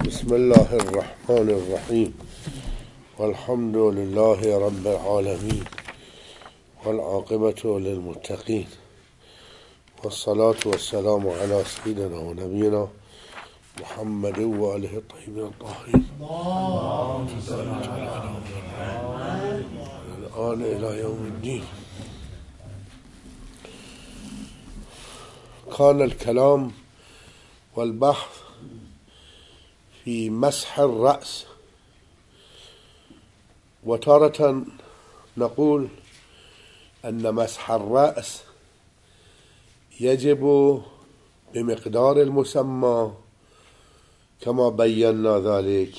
بسم الله الرحمن الرحيم والحمد لله رب العالمين والعاقبة للمتقين والصلاة والسلام على سيدنا ونبينا محمد وآله الطيبين الطاهرين الآن إلى يوم الدين. كان الكلام والبحث في مسح الرأس، وتارة نقول أن مسح الرأس يجب بمقدار المسمى كما بينا ذلك،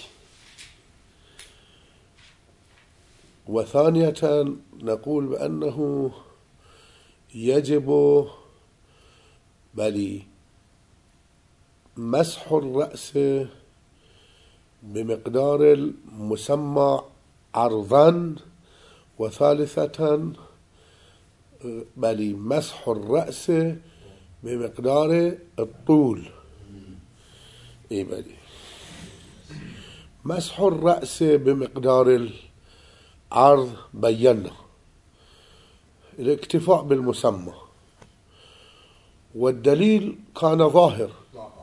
وثانية نقول بأنه يجب مسح الرأس بمقدار المسمى عرضا، وثالثة مسح الرأس بمقدار الطول. مسح الرأس بمقدار العرض بينا الاكتفاء بالمسمى، والدليل كان ظاهر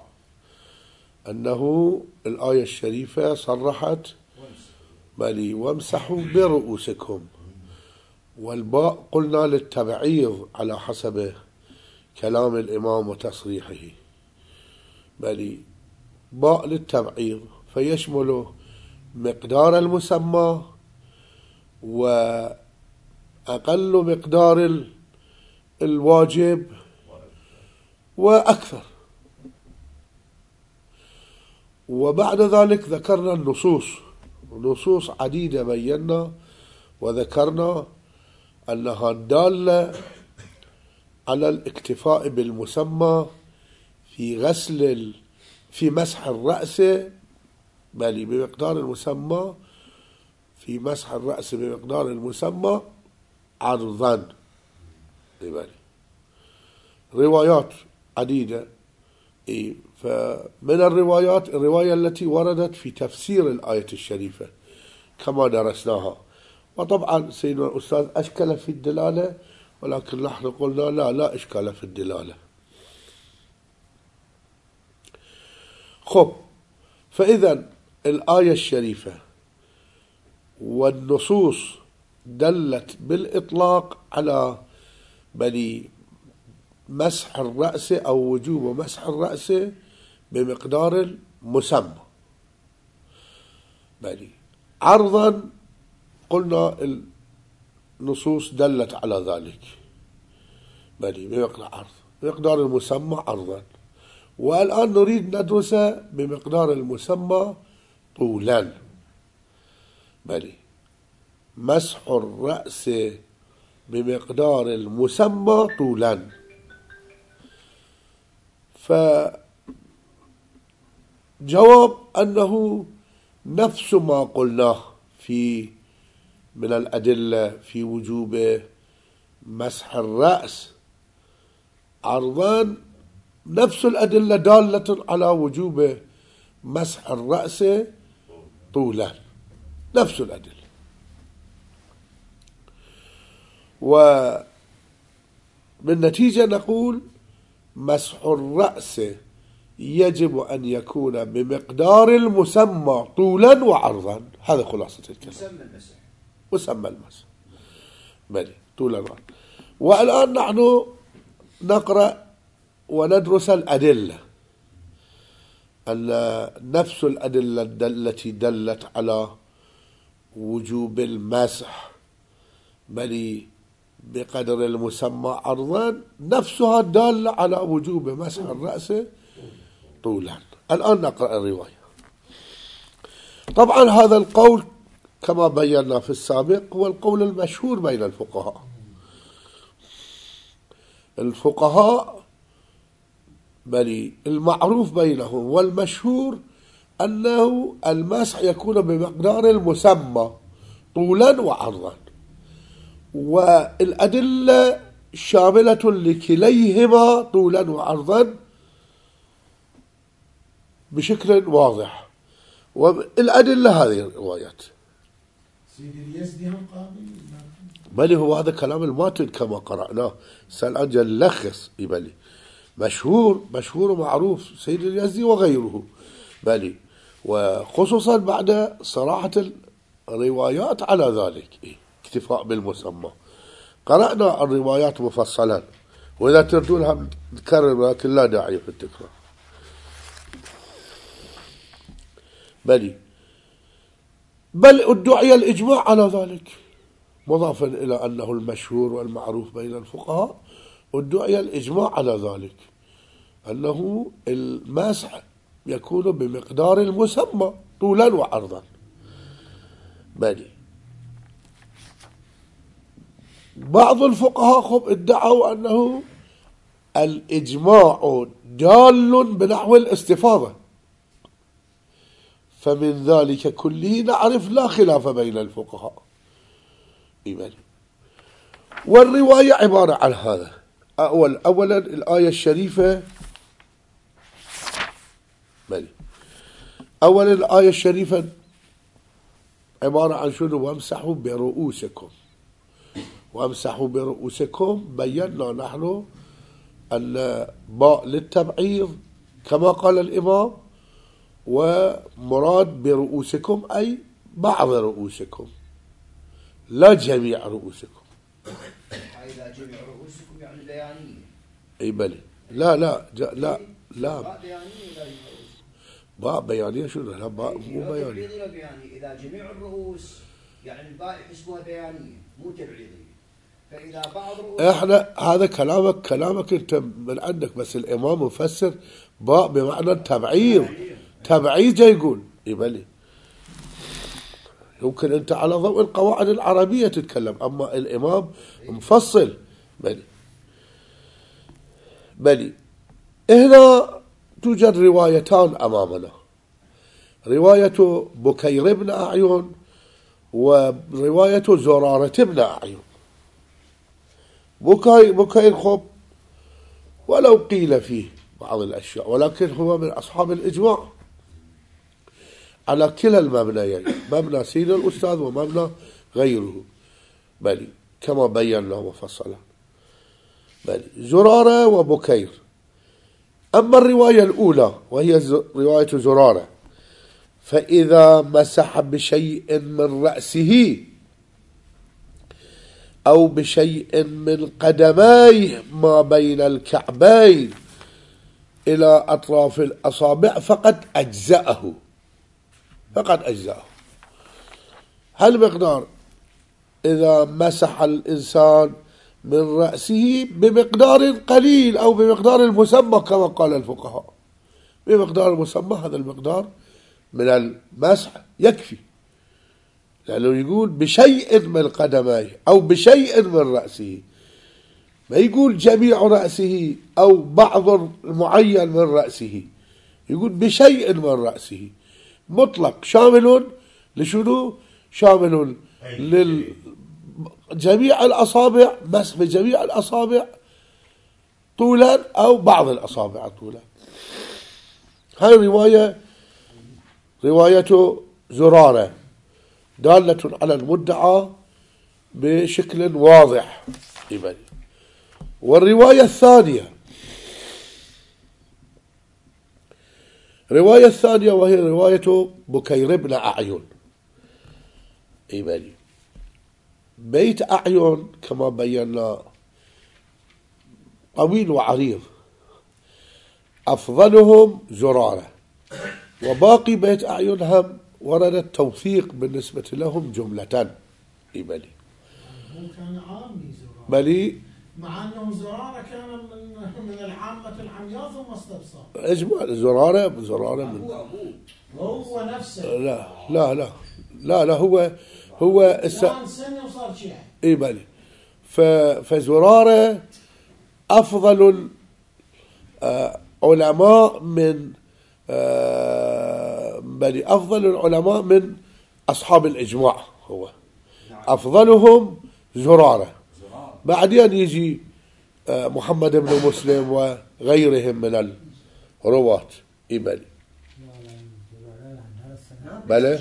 أنه الآية الشريفة صرحت وامسحوا برؤوسكم، والباء قلنا للتبعيض على حسب كلام الإمام وتصريحه، باء للتبعيض فيشمل مقدار المسمى وأقل مقدار الواجب وأكثر. وبعد ذلك ذكرنا نصوص عديدة بينا وذكرنا أنها دالة على الاكتفاء بالمسمى في مسح الرأس بمقدار المسمى، في مسح الرأس بمقدار المسمى عرضا. روايات عديدة، فمن الروايات الرواية التي وردت في تفسير الآية الشريفة كما درسناها، وطبعا سيدنا الأستاذ أشكل في الدلالة، ولكن نحن قلنا لا إشكال في الدلالة. فإذا الآية الشريفة والنصوص دلت بالإطلاق على مسح الرأس أو وجوب مسح الرأس بمقدار المسمى. عرضا قلنا النصوص دلت على ذلك، بمقدار المسمى عرضا. والآن نريد ندرس بمقدار المسمى طولا. مسح الرأس بمقدار المسمى طولا، فجواب أنه نفس ما قلناه من الأدلة في وجوب مسح الرأس عرضا، نفس الأدلة دالة على وجوب مسح الرأس طولا، نفس الأدلة. وبالنتيجة نقول مسح الرأس يجب أن يكون بمقدار المسمى طولا وعرضا. هذا خلاصة الكلام. مسمى المسح طولا وعرضا. والآن نحن نقرأ وندرس الأدلة، أن نفس الأدلة التي دلت على وجوب المسح بقدر المسمى عرضا نفسها دالة على وجوب مسح الرأس طولا. الآن نقرأ الرواية. طبعا هذا القول كما بينا في السابق هو القول المشهور بين الفقهاء المعروف بينهم والمشهور أنه المسح يكون بمقدار المسمى طولا وعرضا، والأدلة شاملة لكليهما طولا وعرضا بشكل واضح. والأدلة هذه الروايات. سيدي اليزدي هم قابل بل هو هذا كلام الماتن كما قرأناه. الآن جاي نلخص بلي مشهور ومعروف سيد اليزدي وغيره بلي، وخصوصا بعد صراحة الروايات على ذلك اكتفاء بالمسمى. قرأنا الروايات مفصلا، وإذا تردونها نكرر لكن لا داعي في التكرار. بل ادعي الإجماع على ذلك، مضافا إلى أنه المشهور والمعروف بين الفقهاء. ادعي الإجماع على ذلك أنه المسح يكون بمقدار المسمى طولا وعرضا. بعض الفقهاء ادعوا أنه الإجماع دال بنحو الاستفاضة، فمن ذلك كله نعرف لا خلاف بين الفقهاء. والرواية عبارة عن هذا. أولا الآية الشريفة، أولا الآية الشريفة عبارة عن شنو؟ وامسحوا برؤوسكم. وامسحوا برؤوسكم بينا نحن أن باء للتبعيض كما قال الإمام، ومراد برؤوسكم أي بعض رؤوسكم لا جميع رؤوسكم. إذا جميع رؤوسكم يعني بيانية. أي بلي. لا باء بيانية شنو؟ لا باء مو بيانية. إذا جميع الرؤوس يعني الباء يحسبوها بيانية مو تبعيضية. فإذا بعض رؤوس احنا هذا كلامك انت من عندك، بس الإمام مفسر باء بمعنى التبعيض. تبعيض جاي يقول بلي. يمكن انت على ضوء القواعد العربية تتكلم، اما الإمام مفصل. بلي هنا توجد روايتان أمامنا، رواية بكير بن أعين ورواية زرارة بن أعين. بكير خب ولو قيل فيه بعض الأشياء، ولكن هو من أصحاب الإجماع على كلا المبنيين، مبنى سيد الأستاذ ومبنى غيره. بلي كما بينا مفصلا. بلي زرارة وبكير. أما الرواية الأولى وهي رواية زرارة، فإذا مسح بشيء من رأسه أو بشيء من قدميه ما بين الكعبين إلى أطراف الأصابع فقد أجزأه. هل مقدار إذا مسح الإنسان من رأسه بمقدار قليل أو بمقدار المسمى كما قال الفقهاء، بمقدار المسمى، هذا المقدار من المسح يكفي، لأنه يقول بشيء من قدميه أو بشيء من رأسه، ما يقول جميع رأسه أو بعض معين من رأسه، يقول بشيء من رأسه، مطلق شامل لشنو؟ شامل لجميع الأصابع، مسح بجميع الأصابع طولا أو بعض الأصابع طولا. هاي رواية زرارة دالة على المدعى بشكل واضح. والرواية الثانية وهي رواية بكير بن أعين. بيت أعين كما بينا طويل وعريض، أفضلهم زرارة، وباقي بيت أعين هم ورد التوثيق بالنسبة لهم جملة. هو كان عامي زرارة، بلي مع أنه زرارة كان من العامة العمياء ثم استبصر. إجمال زرارة من هو نفسه. لا هو كان سنة وصار شيعي. بلي فزرارة أفضل علماء من بل أفضل العلماء من أصحاب الإجماع، هو أفضلهم زرارة، بعدين يجي محمد بن مسلم وغيرهم من الرواة. بلى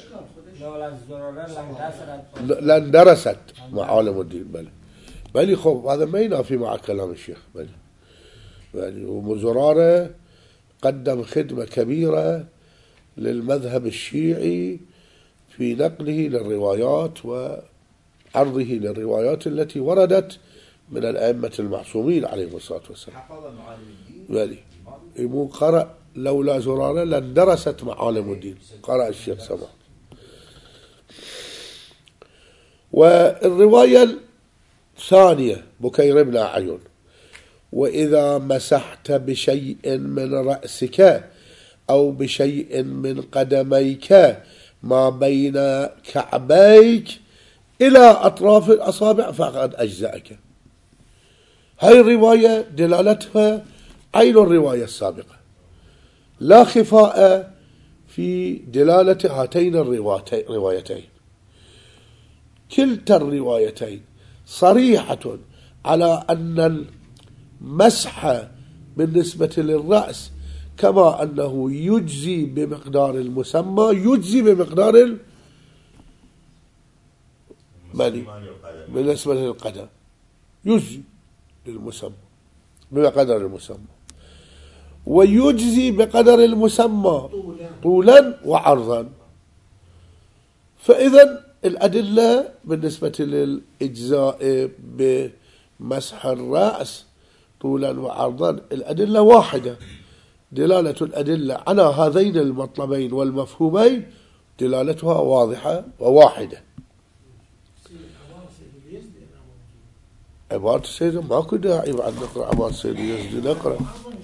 لاندرست معالم الدين بلى خب هذا ما ينافي مع كلام الشيخ بلى وزرارة قدم خدمة كبيرة للمذهب الشيعي في نقله للروايات وعرضه للروايات التي وردت من الأئمة المعصومين عليهم الصلاة والسلام. بلى مو قرأ لولا زرارة لاندرست معالم الدين، قرأ الشيخ سماح. والرواية الثانية بكير بن أعين: وإذا مسحت بشيء من رأسك أو بشيء من قدميك ما بين كعبيك إلى أطراف الأصابع فقد أجزأك. هاي الرواية دلالتها عين الرواية السابقة، لا خفاء في دلالة هاتين الروايتين. كلتا الروايتين صريحة على أن المسح بالنسبة للرأس كما أنه يجزي بمقدار المسمى يجزي بمقدار بالنسبة للقدم يجزي للمسمى بقدر المسمى، ويجزي بقدر المسمى طولا وعرضا. فإذا الأدلة بالنسبة للإجزاء بمسح الرأس طولا وعرضا الأدلة واحدة، دلالة الأدلة على هذين المطلبين والمفهومين دلالتها واضحة وواحدة. عبارة السيد ماكو داعي بعد نقرأ عبارة السيد يزدي نقرأ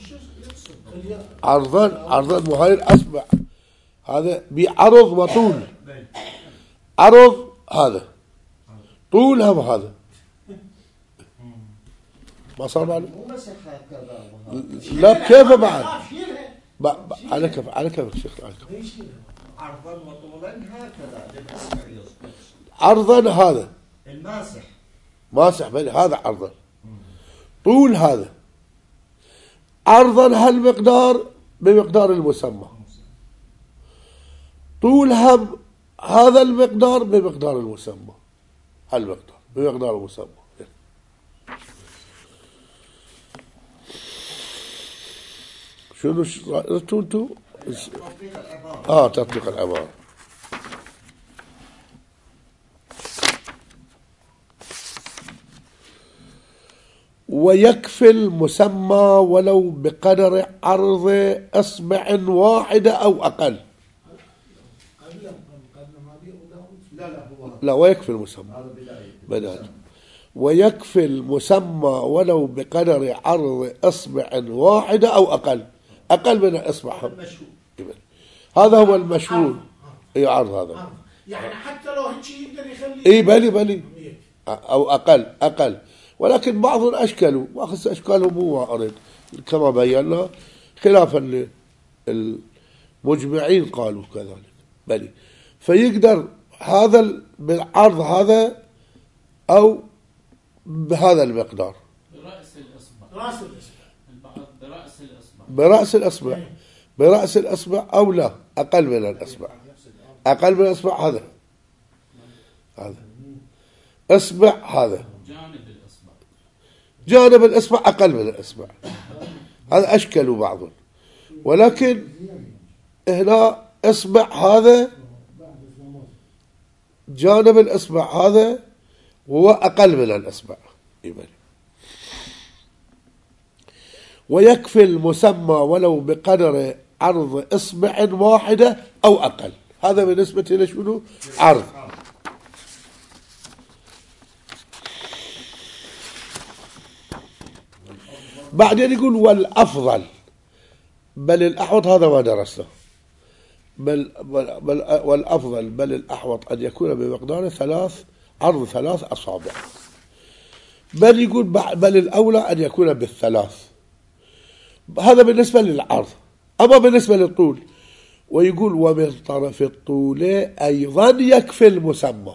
عرضا مهاير أسمع هذا بعرض وطول، عرض هذا طول هم هذا ما صار معلوم. لا كيف بعد على كيف الشيخ عرضا وطولا هكذا عرضا هذا الماسح بل هذا عرضا طول هذا عرضا هالمقدار بمقدار المسمى، طول هم هذا المقدار بمقدار المسمى، هالمقدار بمقدار المسمى. شنو رأيتوا انتوا؟ تطبيق العبارة. ويكفي المسمى ولو بقدر عرض إصبع واحدة أو أقل. لا ويكفي المسمى بدأت. ويكفي المسمى ولو بقدر عرض إصبع واحدة أو أقل من الإصبع. هذا هو المشهور. أي عرض هذا يعني حتى لو هيك يقدر يخلي بلي أو أقل ولكن بعضهم أشكلوا وأخذ أشكالهم مو وارد كما بينا خلافا للمجمعين قالوا كذلك بلي. فيقدر هذا بالعرض هذا أو بهذا المقدار برأس الأصبع أو لا أقل من الأصبع هذا أصبع هذا جانب الإصبع أقل من الإصبع. هذا أشكلوا بعضهم ولكن هنا إصبع هذا جانب الإصبع هذا هو أقل من الإصبع. ويكفي المسمى ولو بقدر عرض إصبع واحدة أو أقل. هذا بالنسبة لشنو عرض. بعدين يقول والأفضل بل الأحوط هذا ما درسته بل والأفضل بل الأحوط أن يكون بمقدار عرض 3 أصابع. بل يقول بل الأولى أن يكون بالثلاث. هذا بالنسبة للعرض. أما بالنسبة للطول ويقول ومن طرف الطول أيضا يكفي المسمى.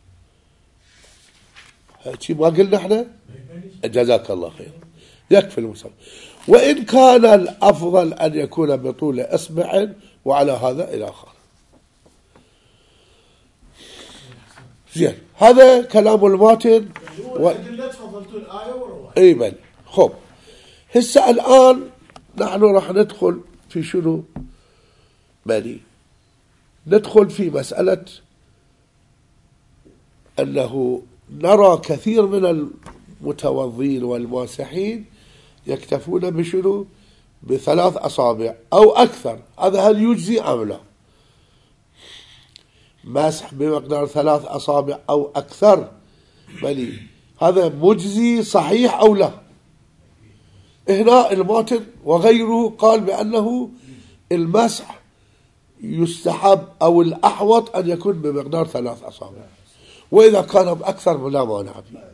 هذا ما قلنا احنا جزاك الله خير يكفي المسمى. وإن كان الأفضل أن يكون بطول إصبع وعلى هذا إلى آخر. زين، هذا كلام الماتن الأدلة تفضلتوا الآية والرواية. اي بل خب. هسه الآن نحن راح ندخل في شنو؟ بني ندخل في مسألة أنه نرى كثير من المتوضين والماسحين يكتفون بشنو؟ بثلاث أصابع أو أكثر. هذا هل يجزي أم لا؟ مسح بمقدار 3 أصابع أو أكثر، بلي هذا مجزي صحيح أو لا؟ هنا الماتن وغيره قال بأنه المسح يستحب أو الأحوط أن يكون بمقدار 3 أصابع، وإذا كان بأكثر لا مانع فيه.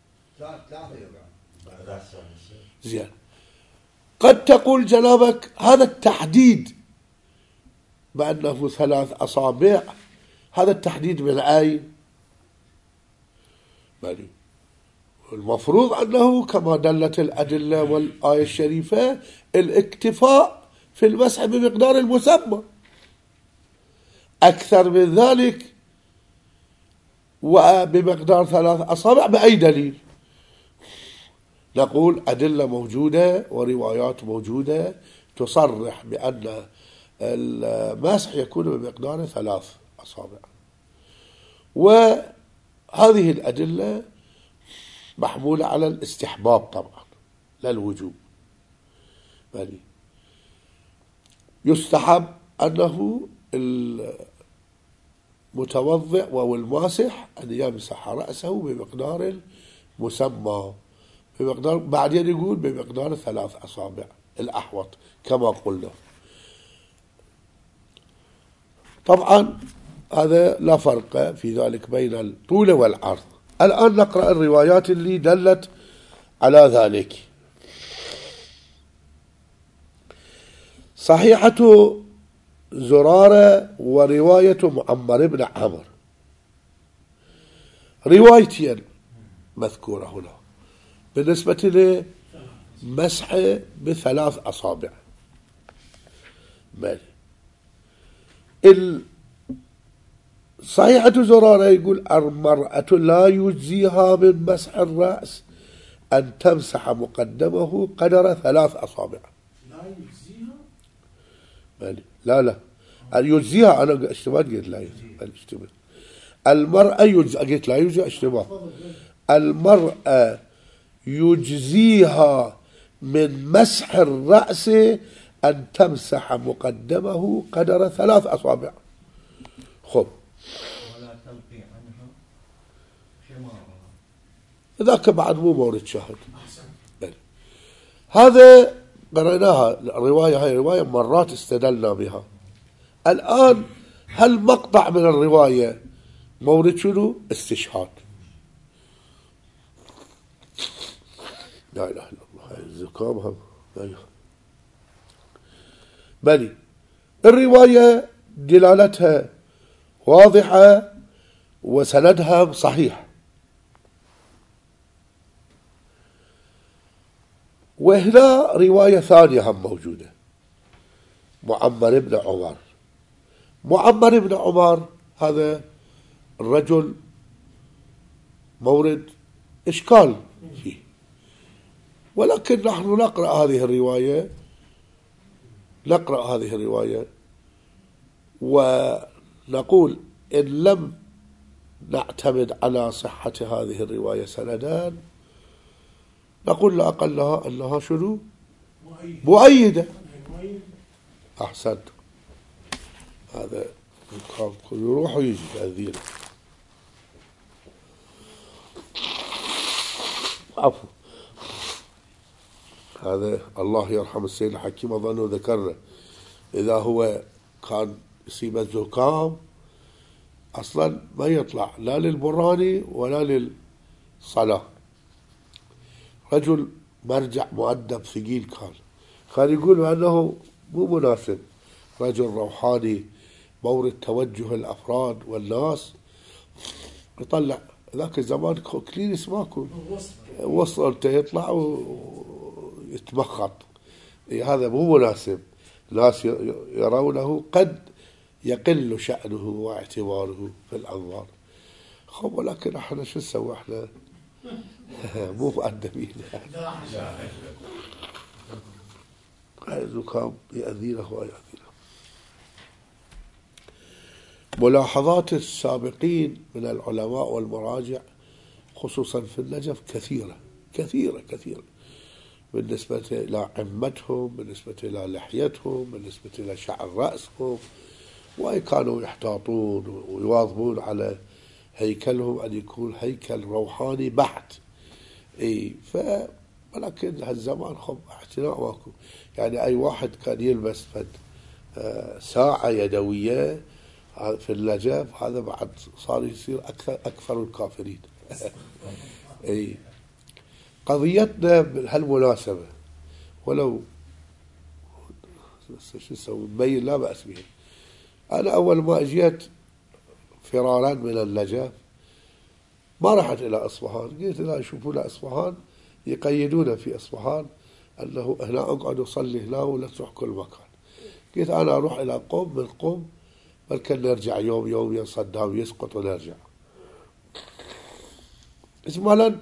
زين، قد تقول جنابك هذا التحديد بأنه 3 أصابع، هذا التحديد من أين؟ بلي المفروض أنه كما دلت الأدلة والآية الشريفة الاكتفاء في المسح بمقدار المسمى. أكثر من ذلك وبمقدار 3 أصابع بأي دليل؟ نقول أدلة موجودة وروايات موجودة تصرح بأن المسح يكون بمقدار 3 أصابع، وهذه الأدلة محمولة على الاستحباب طبعا لا الوجوب. بل يستحب أنه المتوضئ والماسح أن يمسح رأسه بمقدار المسمى، بمقدار بعدين يقول بمقدار 3 أصابع الأحوط كما قلنا. طبعا هذا لا فرق في ذلك بين الطول والعرض. الآن نقرأ الروايات اللي دلت على ذلك. صحيحة زرارة ورواية معمر بن عمرو، روايتين مذكورة هنا بالنسبة لمسح ب3 أصابع. صحيحة زرارة يقول المرأة لا يجزيها من مسح الرأس أن تمسح مقدمه قدر 3 أصابع. لا يجزيها؟ لا يجزيها، أنا اشتباه قلت لا يجزي. المرأة يجزي، قلت لا يجزي اشتباه. المرأة يجزيها من مسح الرأس أن تمسح مقدمه قدر 3 أصابع. خب، ولا تلقي عنها حمارها، ذاك بعد مو مورد شاهد. هذا قرأناها الرواية، هاي رواية مرات استدلنا بها. الآن هل مقطع من الرواية مورد شنو؟ استشهاد. لا إله إلا الله، هاي الزكام هم. بلي الرواية دلالتها واضحة وسندها صحيح. وهنا رواية ثانية هم موجودة، معمر بن عمر. معمر بن عمر هذا الرجل مورد إشكال فيه، ولكن نحن نقرأ هذه الرواية ونقول إن لم نعتمد على صحة هذه الرواية سندان نقول لا أقلها أنها شنو؟ مؤيدة. أحسنت. هذا يروح ويجي تأذينا. عفو. هذا الله يرحم السيد الحكيم أظنه ذكرنا، إذا هو كان يصيب الزكام أصلا ما يطلع لا للبراني ولا للصلاة. رجل مرجع مؤدب ثقيل كان يقول أنه مو مناسب رجل روحاني مورد توجه الأفراد والناس يطلع. ذاك الزمان كلينس ماكو وصل يطلع ويتمخط. هذا مو مناسب. ناس يرونه قد يقل شأنه واعتباره في الأنظار. خب ولكن احنا شو نسوي احنا مو مؤدبين الزكام يأذينا ويأذينا. ملاحظات السابقين من العلماء والمراجع خصوصا في النجف كثيرة كثيرة كثيرة، بالنسبة إلى عمتهم، بالنسبة إلى لحيتهم، بالنسبة إلى شعر رأسهم، وكانوا يحتاطون ويواظبون على هيكلهم أن يكون هيكل روحاني بحت. ولكن هالزمان خب اعتناء ماكو، يعني أي واحد كان يلبس ساعة يدوية في النجف، هذا بعد صار يصير أكثر الكافرين. قضيتنا بهالمناسبة ولو شو نسوي مبين لا بأس به. أنا أول ما أجيت فرارا من النجف ما رحت إلى أصفهان، قلت لا يشوفوا لي أصفهان يقيدون في أصفهان أنه هنا أقعد أصلي هنا ولا تروح كل مكان. قلت أنا أروح إلى قم، من قم بلكن نرجع يوم يومين صدام يسقط ونرجع. إجمالا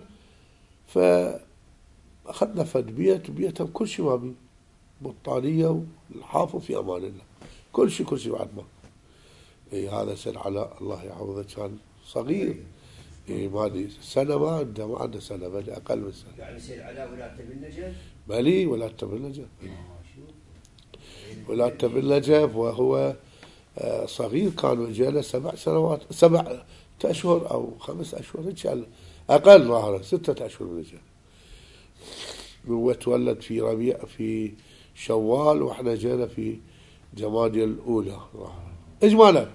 فأخذنا فد بيتهم كل شيء ما بي، بطانية والحافظ في أمان الله، كل شيء بعد ما. هذا سيد علاء الله يحفظه كان صغير، ما ادري سنة ما عنده سنة، بل أقل من سنة. يعني سيد علاء ولادته بالنجف؟ بلي ولادته بالنجف، ولادته بالنجف وهو صغير، كانوا جاله 7 أشهر أو 5 أشهر إن شاء الله، أقل ظاهرا 6 أشهر بالنجف. هو تولد في ربيع في شوال وإحنا جينا في جمادي الأولى ظاهرا. إجمالا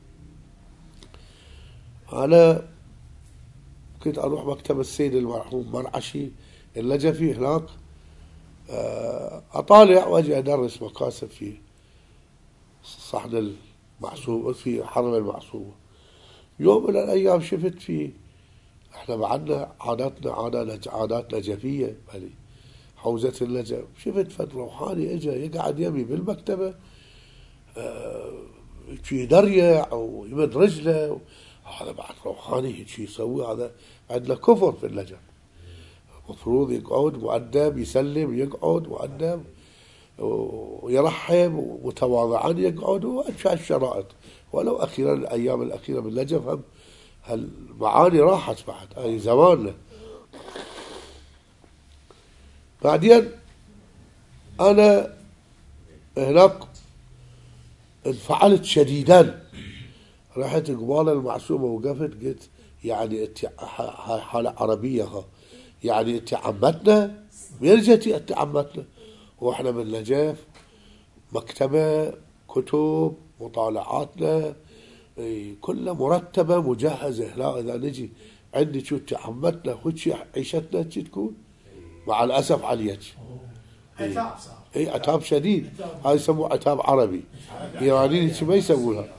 أنا كنت أروح مكتب السيد المرحوم مرعشي النجفي هناك، أطالع وأجي أدرس مكاسب في صحن المعصوبة في حرم المعصوبة. يوم من الأيام شفت في إحنا بعدنا عادات نجفية بلي حوزة النجف، شفت فد روحاني إجا يقعد يمي بالمكتبة، يدريع أو يمد رجله، هذا بعد روحاني شي يسوي، هذا عندنا كفر في النجف. المفروض يقعد مؤدب، يسلم يقعد مؤدب ويرحب متواضعا يقعد وأشياء الشرائط. ولو أخيرا الأيام الأخيرة بالنجف هم هالمعاني راحت بعد هاي زماننا. بعدين أنا هناك انفعلت شديدا، رحت قبال المعصومة وقفت قلت يعني انت حالة عربية ها، يعني انت عمتنا؟ وين جيتي انت عمتنا؟ واحنا من النجف مكتبة كتب مطالعاتنا كلها مرتبة مجهزة. لا إذا نجي عندي شو انت عمتنا وشي عيشتنا تكون مع الأسف عليك. عتاب صار. عتاب شديد، هاي يسموه عتاب عربي، إيرانيين ما يسمونها،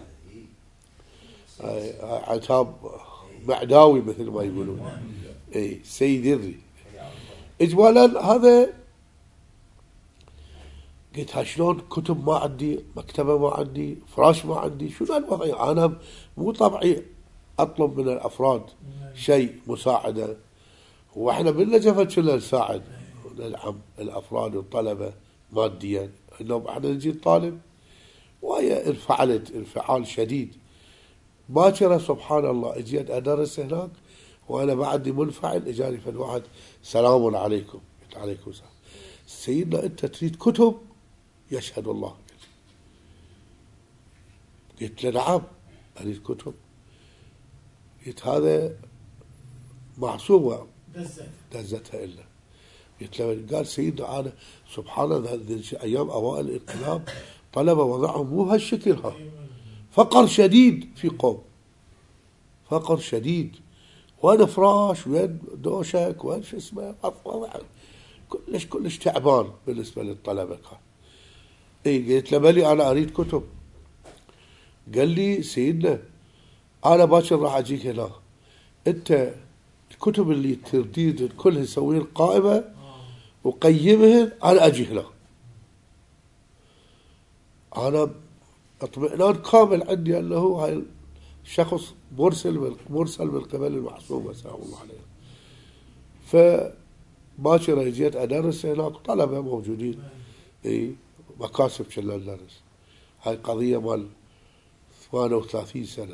عتاب معداوي مثل ما يقولون. سيد الري. إجمالا هذا قلت ها شلون كتب ما عندي، مكتبة ما عندي، فراش ما عندي، شنو الوضع؟ أنا مو طبعي أطلب من الأفراد شيء مساعدة، وإحنا بالنجف كنا نساعد ندعم الأفراد والطلبة ماديا، إنهم إحنا نجي نطالب. وهي انفعلت انفعال شديد. باكرة سبحان الله اجيت أدرس هناك وأنا بعدي منفعل، إجاني فد واحد سلام عليكم، قلت عليكم السلام، سيدنا أنت تريد كتب؟ يشهد الله. قلت له نعم أريد كتب. قلت هذا معصومة دزتها إلا. قلت له قال سيدنا أنا سبحان الله أيام أوائل الانقلاب طلبة وضعهم مو هالشكل، ها فقر شديد في قوم، فقر شديد، وين فراش وين دوشك وين شو اسمه، كلش تعبان بالنسبة للطلبة كان. قلت له بلي أنا أريد كتب. قال لي سيدنا أنا باكر راح أجيك هنا، أنت الكتب اللي تريد كلها سوين قائمة وقيمهن، أنا أجي هنا. أنا اطمئنان كامل عندي أنه هاي شخص مرسل من قبل المعصومة سلام الله عليه. فباكر جيت أدرس هناك، طلبة موجودين مكاسب كنا ندرس. هاي قضية مال 38 سنة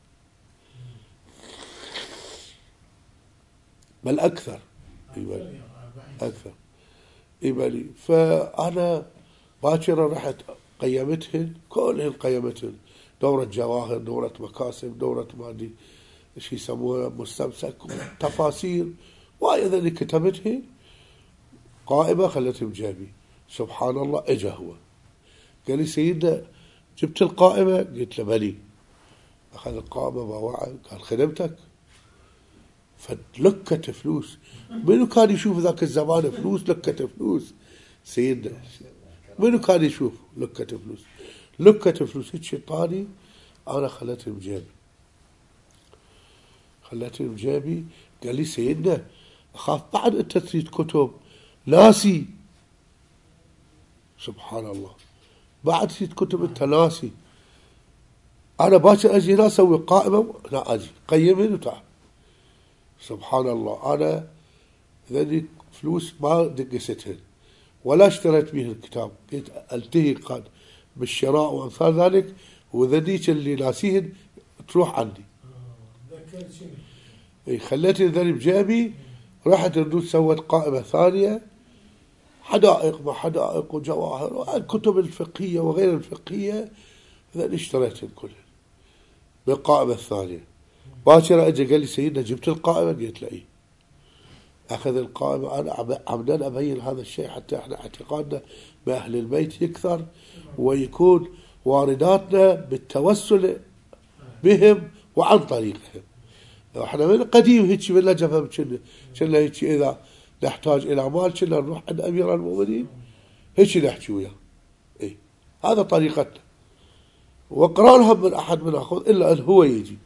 بل أكثر، أكثر إيماني. فأنا باكر رحت قيمتهن، كلهن قيمتهن، دورة جواهر، دورة مكاسب، دورة مادي شي يسموها مستمسك، تفاسير، وأيضا اللي كتبتهن قائمة خلتهم جابي. سبحان الله اجا هو قال لي سيدنا جبت القائمة؟ قلت له بلي. أخذ القائمة بوعد، قال خدمتك. فلكت فلوس. منو كان يشوف ذاك الزمان فلوس؟ لكت فلوس سيدنا. منو كان يشوف لكت فلوس؟ لكت فلوس هيك طاني، أنا خلتهم جيبي، خلتهم جيبي. قال لي سيدنا أخاف بعد أنت تريد كتب ناسي. سبحان الله، بعد تريد كتب أنت ناسي. أنا باكر أجي هنا أسوي قائمة، لا أجي قيمين وتعال. سبحان الله، أنا ذني فلوس ما دقستهن ولا اشتريت به الكتاب، قلت ألتهي قد بالشراء وأمثال ذلك، وذنيك اللي ناسيهن تروح عندي. خليت ذني بجيبي. رحت ردود سوت قائمة ثانية، حدائق ما حدائق وجواهر والكتب الفقهية وغير الفقهية، ذني اشتريتهن كلهن بالقائمة الثانية. باكر اجى قال لي سيدنا جبت القائمة؟ قلت له ايه. اخذ القائمة. انا عمدا ابين هذا الشيء حتى احنا اعتقادنا باهل البيت يكثر، ويكون وارداتنا بالتوسل بهم وعن طريقهم. احنا من قديم هيك من لجفة كنا هيك اذا نحتاج الى مال كنا نروح عند امير المؤمنين هيك نحكي وياه. ايه هذا طريقتنا، وقرانها من احد من اخذ الا ان هو يجي.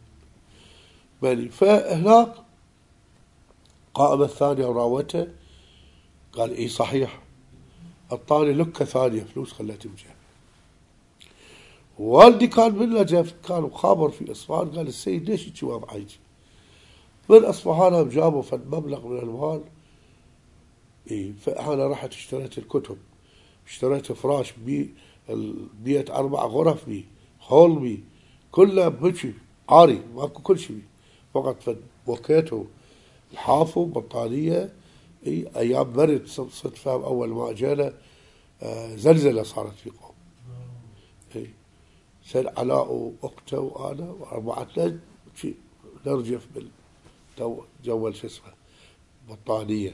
فهناك قائمة الثانية وراوته، قال اي صحيح. الطاني لكة ثانية فلوس خليته بجيبه. والدي كان من نجف، كان خابر في اصفهان. قال السيد ليش هيك وضع هيك؟ من اصفهان جابوا فد مبلغ من المال. اي فانا رحت اشتريت الكتب، اشتريت فراش بيت 4 غرف بي هول بي كله بهيك عاري، ماكو كل شيء، فقط فد وكيته الحافو بطانية. ايام برد صدفة اول ما اجينا زلزلة صارت في قوم. سيد علاء واخته وانا واربعتنا نرجف جو شو اسمه بطانية.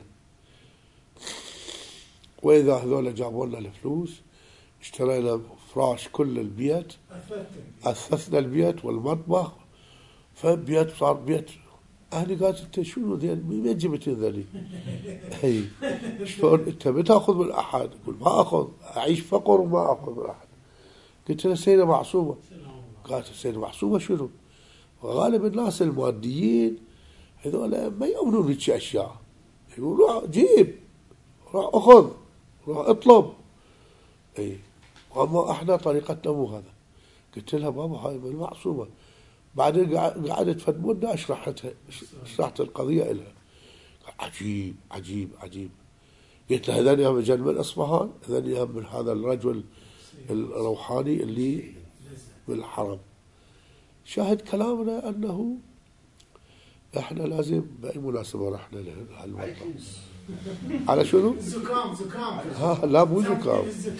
واذا هذول جابوا لنا الفلوس، اشترينا فراش كل البيت، اثثنا البيت والمطبخ. فبيت صار بيت. اهلي قالت انت شنو ذي من جبت ذلي؟ هي شلون انت بتاخذ من احد؟ يقول ما اخذ، اعيش فقر وما اخذ من احد. قلت له سيدة معصومة. قالت سيدة معصومة شنو؟ وغالب الناس الماديين هذول ما يؤمنون بهيك اشياء، يقول روح جيب، روح اخذ، روح اطلب. اي واما احنا طريقتنا مو هذا. قلت لها بابا هاي من معصومة. بعدين قعدت فد مدة شرحت القضية لها. عجيب عجيب عجيب. قلت له هذني هم جن من اصفهان، هذني هم من هذا الرجل الروحاني اللي بالحرم. شاهد كلامنا انه احنا لازم باي مناسبة رحنا لهالموضوع. على شنو؟ زكام. لا مو زكام.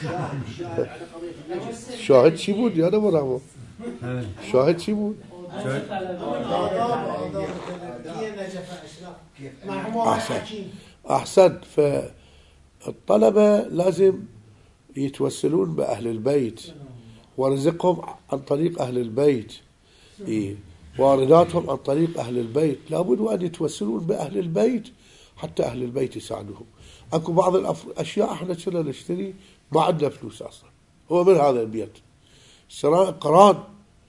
شاهد شيبون يا انا مرامو. شاهد شيبون. أحسن. فالطلبة لازم يتوسلون بأهل البيت، ورزقهم عن طريق أهل البيت، وارداتهم عن طريق أهل البيت. لابد أن يتوسلون بأهل البيت حتى أهل البيت يساعدوهم. أكو بعض الأشياء احنا كنا نشتري ما عندنا فلوس أصلا، هو من هذا البيت شراء قران.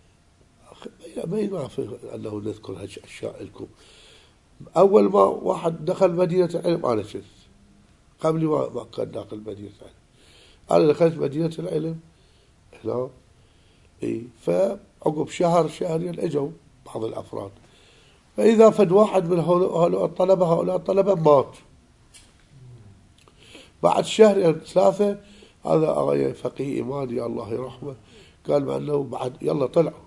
ما في أنه نذكر هالأشياء لكم. أول ما واحد دخل مدينة العلم أنا كنت قبل ما كان داخل مدينة العلم. أنا دخلت مدينة العلم هنا فعقب شهر شهرين اجوا بعض الافراد، فاذا فد واحد من هؤلاء الطلبه مات بعد شهرين 3. هذا فقيه ايماني الله يرحمه قال بانه بعد يلا طلعوا.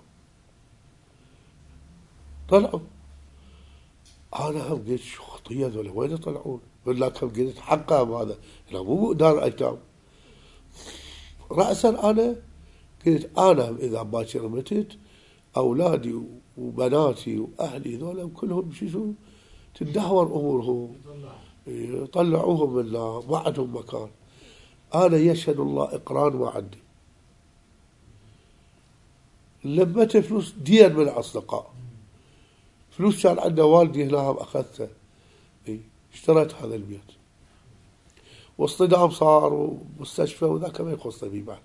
انا هم قلت شو خطيه ذولا وين يطلعون؟ لكن قلت حقهم هذا، لا مو دار ايتام. راسا انا قلت انا اذا باكر متت اولادي وبناتي واهلي ذولا كلهم شو تدهور امورهم، يطلعوهم من ما عندهم مكان. انا يشهد الله اقران ما عندي. لمت فلوس دين من الاصدقاء، فلوس كان عنده والدي هنا اخذتها، اشتريت هذا البيت، واصطدام صار ومستشفى وذاك ما يخصني به بعد.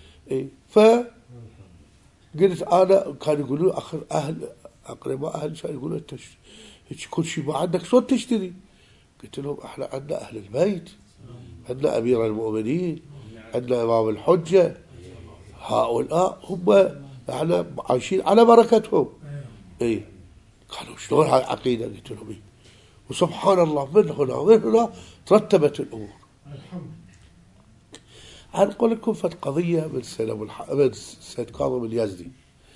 فقلت انا كانوا يقولوا اخر اهل اقرباء اهل كانوا يقولوا انت كل شيء ما عندك شلون تشتري؟ قلت لهم احنا عندنا اهل البيت، عندنا امير المؤمنين، عندنا امام الحجه، هؤلاء هم احنا عايشين على بركتهم. قالوا شلون هاي عقيده؟ قلت لهم وسبحان الله من هنا ومن هنا ترتبت الامور. أنقل لكم فت قضية من سيد كاظم اليزدي،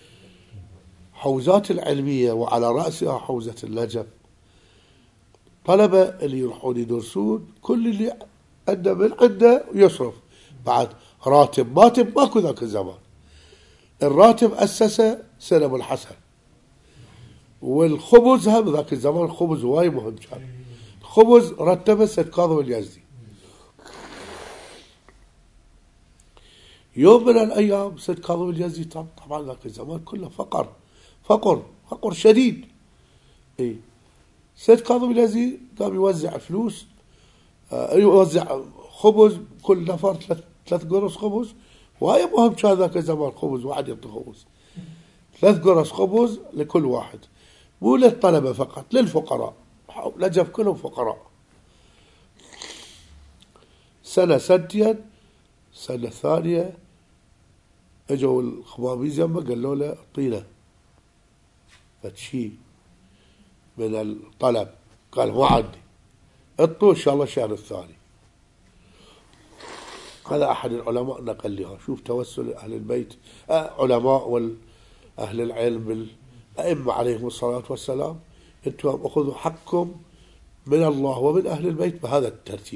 حوزات العلمية وعلى رأسها حوزة النجف. طلبة اللي يروحون يدرسون كل اللي عنده من عنده يصرف، بعد راتب ماكو ذاك الزمان. الراتب أسسه سلم الحسن، والخبز هم ذاك الزمان الخبز واي مهم كان، خبز رتبه سيد كاظم اليزدي. يوم من الأيام سيد كاظم اليزدي طبعا ذاك الزمان كله فقر شديد. سيد كاظم اليزدي قام يوزع فلوس، يوزع خبز، كل نفر 3 قرص خبز، وهاي مهم كان ذاك الزمان خبز، واحد يعطي خبز 3 قرص خبز لكل واحد، مو للطلبة فقط، للفقراء. نجف كلهم فقراء. سنة سنتين، سنة ثانية اجوا الخبابيز يمه قالوا له اعطينا فتشي من الطلب، قال ما عندي، اعطوا ان شاء الله الشهر الثاني. هذا احد العلماء نقل لها. شوف توسل اهل البيت، علماء واهل العلم الائمه عليهم الصلاه والسلام، انتم اخذوا حقكم من الله ومن اهل البيت بهذا الترتيب.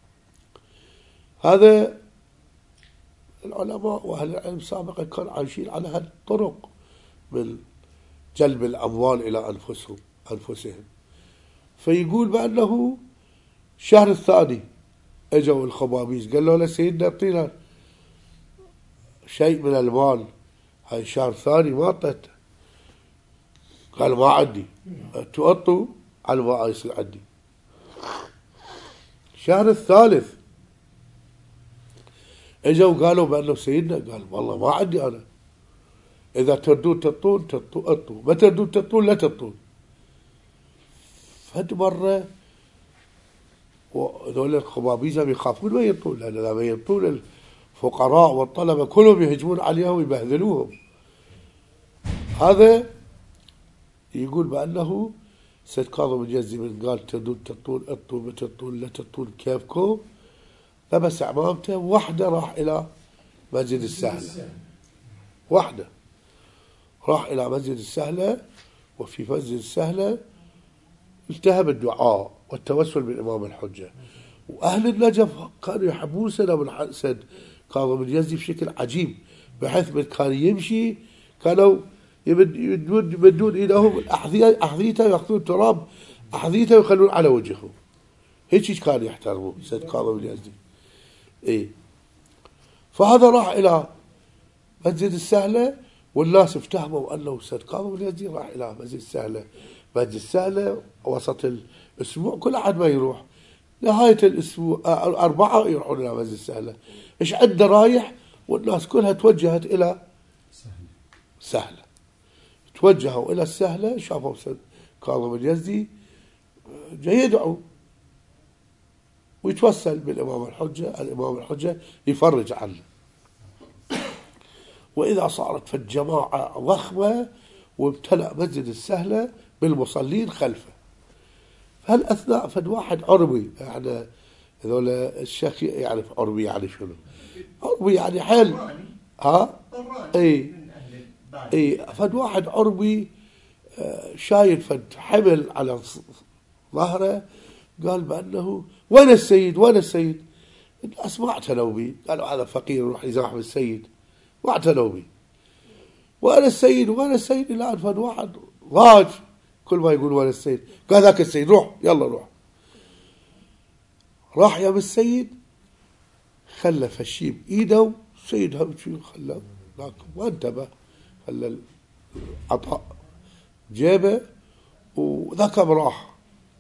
هذا العلماء واهل العلم سابقا كانوا عايشين على هالطرق من جلب الاموال الى انفسهم. فيقول بانه الشهر الثاني اجوا الخبابيز قالوا له سيدنا اعطينا شيء من المال، هاي الشهر الثاني ما اعطيته. قال ما عندي، تؤطوا على ما يصير عندي. الشهر الثالث اجوا قالوا بانه سيدنا، قال والله ما عندي انا، اذا تردون تطون اطوا، ما تردون تطون لا تطون. فد مره وذول الخبابيز يخافون ما يطون، لان لما يطون الفقراء والطلبه كلهم يهجمون عليهم ويبهذلوهم. هذا يقول بانه سيد كاظم اليزدي من قال تردون تطون اطوا، ما تطون لا تطون كيفكم، لبس عمامته وحده راح الى مسجد السهله. وحده راح الى مسجد السهله، وفي مسجد السهله التهى بالدعاء والتوسل بالامام الحجه. واهل النجف كانوا يحبون سيد كاظم اليزدي بشكل عجيب، بحيث من كان يمشي كانوا يمدون ايدهم احذيته، ياخذون تراب احذيته ويخلون على وجهه. هيك كانوا يحترمون سيد كاظم اليزدي. فهذا راح الى مسجد السهله، والناس افتهموا انه سيد كاظم اليزدي راح الى مسجد السهله. مسجد السهله وسط الاسبوع كل احد ما يروح، نهايه الاسبوع 4 يروحون الى مسجد السهله. ايش عنده رايح، والناس كلها توجهت الى سهله. توجهوا الى السهله، شافوا سيد كاظم اليزدي جاي يدعو ويتوسل بالإمام الحجة، الإمام الحجة يفرج عنه. وإذا صارت فالجماعة ضخمة وامتلأ مسجد السهلة بالمصلين خلفه. فهالأثناء فد واحد عربي، يعني هذول الشيخ يعرف عربي يعني شنو؟ عربي يعني حيل اي فد واحد عربي شايل فد حمل على ظهره، قال بأنه وين السيد وين السيد؟ الناس ما اعتنوا بي، قالوا هذا فقير يروح يزاحم السيد، ما اعتنوا بي. وين السيد وين السيد؟ الآن فد واحد ضاج كل ما يقول وين السيد، قال ذاك السيد روح يلا روح. راح يا بالسيد خلى فشي بإيده، السيد هم شو خلى لكن ما انتبه، خلى العطاء جيبه وذكب راح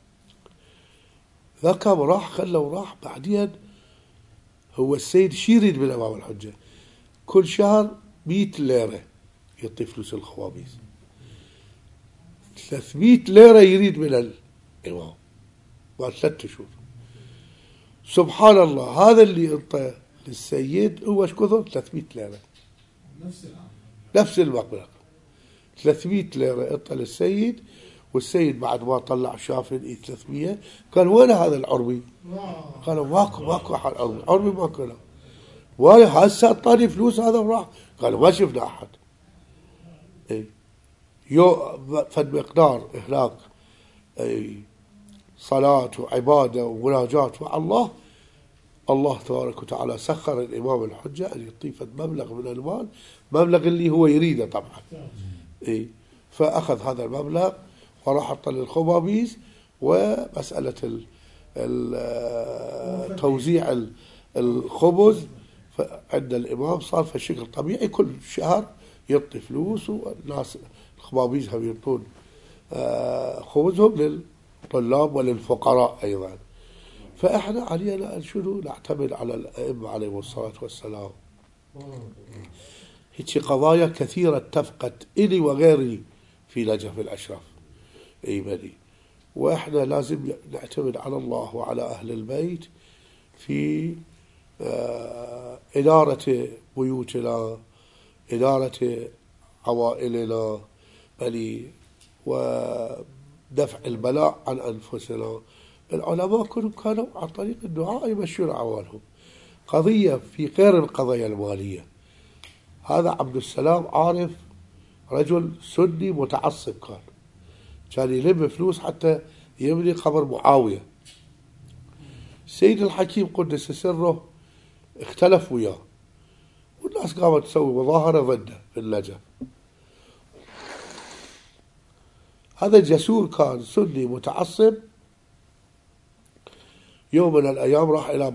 خلى وراح. بعدين هو السيد شي يريد من الإمام الحجة؟ كل شهر 100 ليرة يعطي فلوس الخوابيز، 300 ليرة يريد من الإمام بعد 3 شهور. سبحان الله، هذا اللي انطى للسيد هو ايش كثر؟ 300 ليرة، نفس المبلغ 300 ليرة انطى للسيد. والسيد بعد ما طلع شاف 300 قال وين هذا العربي؟ قالوا ماكو أحد عربي ماكو له. وين هسه اعطاني فلوس هذا وراح؟ قالوا ما شفنا أحد. فد مقدار هناك صلاة وعبادة ومناجاة مع الله، الله تبارك وتعالى سخر الإمام الحجة أن يطيف مبلغ من المال، مبلغ اللي هو يريده طبعا. فأخذ هذا المبلغ وراح حط للخبابيز، ومسألة توزيع الخبز عند الإمام صار في شكل طبيعي، كل شهر يعطي فلوس، والناس الخبابيز هم يعطون خبزهم للطلاب وللفقراء أيضا. فإحنا علينا أن شنو؟ نعتمد على الأئمة عليهم الصلاة والسلام. هيك قضايا كثيرة اتفقت إلي وغيري في نجف الأشرف أيمني، وإحنا لازم نعتمد على الله وعلى أهل البيت في إدارة بيوتنا، إدارة عوائلنا، ودفع البلاء عن أنفسنا. العلماء كلهم كانوا عن طريق الدعاء يمشون أعوانهم. قضية في غير القضايا المالية، هذا عبد السلام عارف رجل سني متعصب، كان يلم فلوس حتى يبني قبر معاوية. سيد الحكيم قدس سره اختلف وياه، والناس قامت تسوي مظاهرة ضده في النجف. هذا الجسور كان سني متعصب، يوم من الأيام راح إلى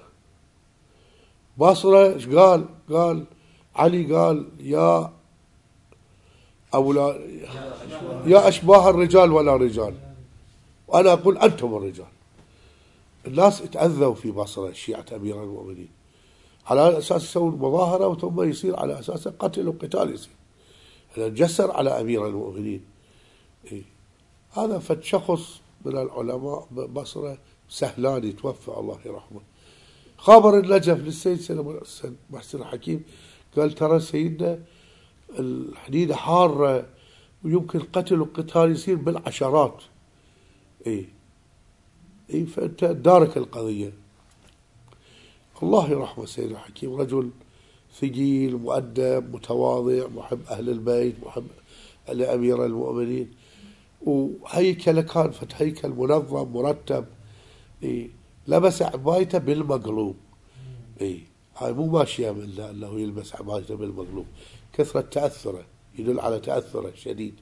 بصرة إيش قال؟ قال علي قال يا أشباه الرجال ولا رجال، وأنا أقول أنتم الرجال. الناس اتأذوا في بصرة شيعة أمير المؤمنين، على أساس يسوون مظاهرة وثم يصير على أساس قتل وقتال يصير، جسر على أمير المؤمنين. هذا فد شخص من العلماء ببصرة سهلاني توفى الله يرحمه، خابر النجف للسيد سيد محسن الحكيم، قال ترى سيدنا الحديدة حارة ويمكن قتل وقتال يصير بالعشرات. فأنت دارك القضية. الله يرحمه سيد الحكيم، رجل ثقيل مؤدب متواضع محب أهل البيت محب لأمير المؤمنين، وهيكل كان هيكل منظم مرتب. لبس عبايته بالمقلوب، هاي مو ماشية من أنه يلبس عبايته بالمقلوب، كثرة تأثره يدل على تأثره شديد.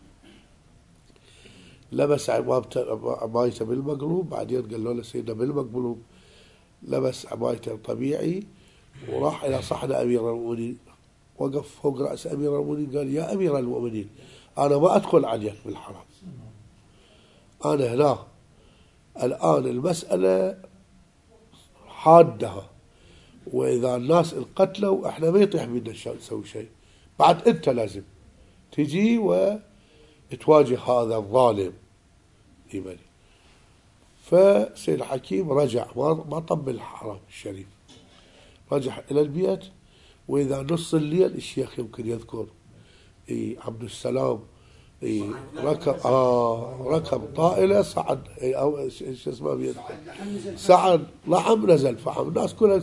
لبس عبايته بالمقلوب، بعدين قال له سيدنا بالمقلوب، لبس عبايته طبيعي وراح إلى صحن أمير المؤمنين، وقف فوق رأس أمير المؤمنين قال يا أمير المؤمنين أنا ما أدخل عليك بالحرام، أنا هنا الآن المسألة حادها، وإذا الناس القتلوا إحنا ما يطيح بينا نسوي شيء، بعد أنت لازم تجي وتواجه هذا الظالم إيماني. فسيد الحكيم رجع ما طبل الحرم الشريف، رجع إلى البيت وإذا نص الليل الشيخ يمكن يذكر عبد السلام ركب طائلة صعد أو شو اسمه بيذكر صعد لحم نزل فحم. الناس كلها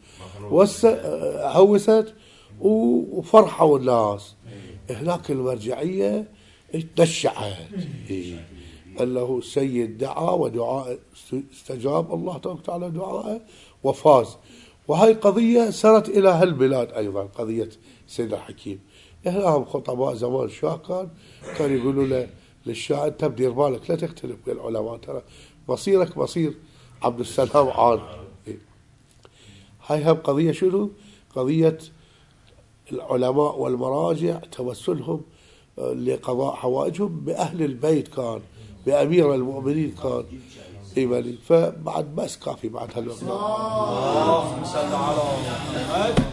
هوست وفرحوا الناس. هناك المرجعية تدشعت أنه سيد دعا ودعاء استجاب الله تبارك وتعالى دعاءه وفاز. وهي قضية سرت إلى هالبلاد أيضا، قضية سيد الحكيم. هناهم خطباء زمان الشاه كانوا يقولوا له للشاه أنت بدير بالك لا تختلف بالعلماء، ترى مصيرك مصير عبد السلام عان. هاي هم قضية شنو؟ قضية العلماء والمراجع توسلهم لقضاء حوائجهم بأهل البيت، كان بأمير المؤمنين كان إيماني. فبعد بس كافي بعد هالوقت.